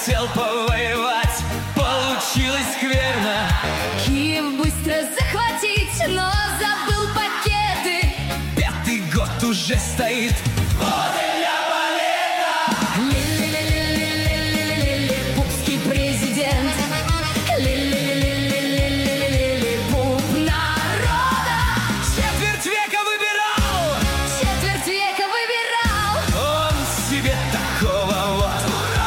хотел повоевать, получилось скверно. Киев быстро захватить, но забыл пакеты. 5-й год уже стоит. Вот и для победа! Лилипупский президент. Лилипуп народа. Четверть века выбирал, Четверть века выбирал. он себе такого вот.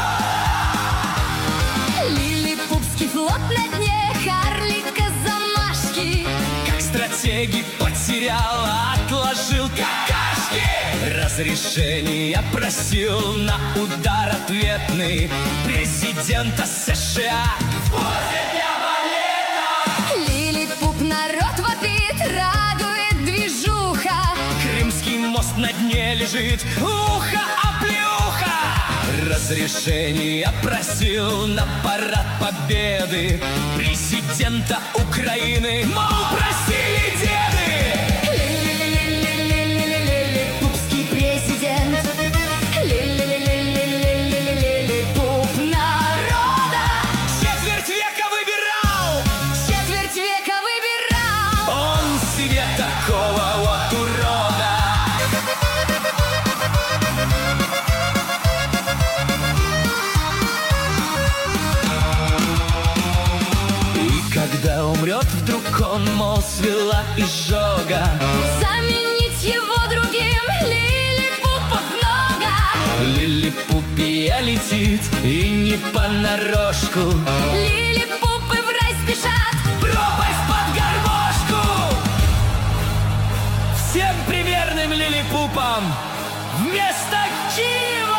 Лилипупский флот на дне, карлика замашки. Как стратегий потерял, отложил какашки. Разрешение просил на удар ответный президента США. После дня балета Лилипуп народ вопит, радует движуха. Крымский мост на дне лежит, ухо-оплеуха. Разрешение просил на парад победы президента Украины, мол, просили деды. Лилипупский президент. Лилипуп народа. Четверть века выбирал, Четверть века выбирал. он себе такого вот урода. И когда умрет вдруг он, мол, свела изжога, Заменить его другим лилипупов много. Лилипупия летит и не понарошку. Лилипупы в рай спешат. Пропасть под гармошку. Всем примерным лилипупам вместо Киева